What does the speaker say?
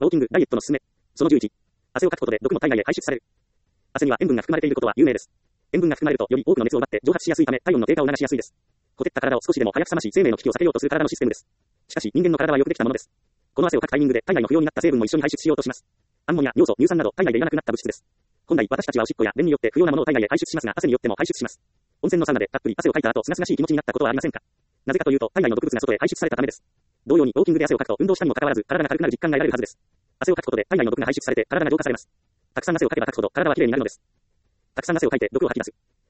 ウォーキング、ダイエットのすすめ。その11。汗をかくことで毒も体内へ排出される。汗には塩分が含まれていることは有名です。塩分が含まれるとより多くの熱を奪って蒸発しやすいため体温の低下を促しやすいです。ほてった体を少しでも早く冷まし生命の危機を避けようとする体のシステムです。しかし人間の体はよくできたものです。この汗をかくタイミングで体内の不要になった成分も一緒に排出しようとします。アンモニア、尿素、乳酸など体内でいらなくなった物質です。本来私たちはおしっこや便によって不要なものを体内へ排出しますが汗によっても排出します。温泉のサウナでたっぷり汗をかいた後すがすがしい気持ちになったことはありませんか？なぜかというと体内の毒物が外へ排出されたためです。同様にウォーキングで汗をかくと運動したにもかかわらず体が軽くなる実感が得られるはずです。汗をかくことで体内の毒が排出されて体が浄化されます。たくさん汗をかけばかくほど体はきれいになるのです。たくさん汗をかいて毒を吐き出す。